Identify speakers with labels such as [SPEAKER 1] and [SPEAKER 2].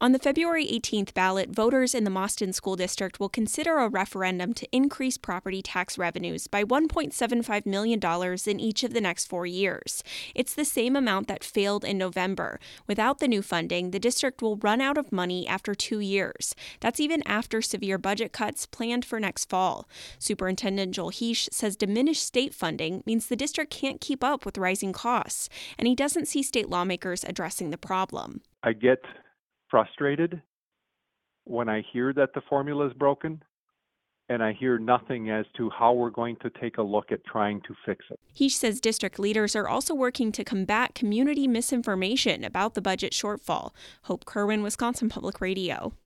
[SPEAKER 1] On the February 18th ballot, voters in the Mauston School District will consider a referendum to increase property tax revenues by $1.75 million in each of the next 4 years. It's the same amount that failed in November. Without the new funding, the district will run out of money after 2 years. That's even after severe budget cuts planned for next fall. Superintendent Joel Heesh says diminished state funding means the district can't keep up with rising costs, and he doesn't see state lawmakers addressing the problem.
[SPEAKER 2] I get frustrated when I hear that the formula is broken, and I hear nothing as to how we're going to take a look at trying to fix it.
[SPEAKER 1] Heesh says district leaders are also working to combat community misinformation about the budget shortfall. Hope Kerwin, Wisconsin Public Radio.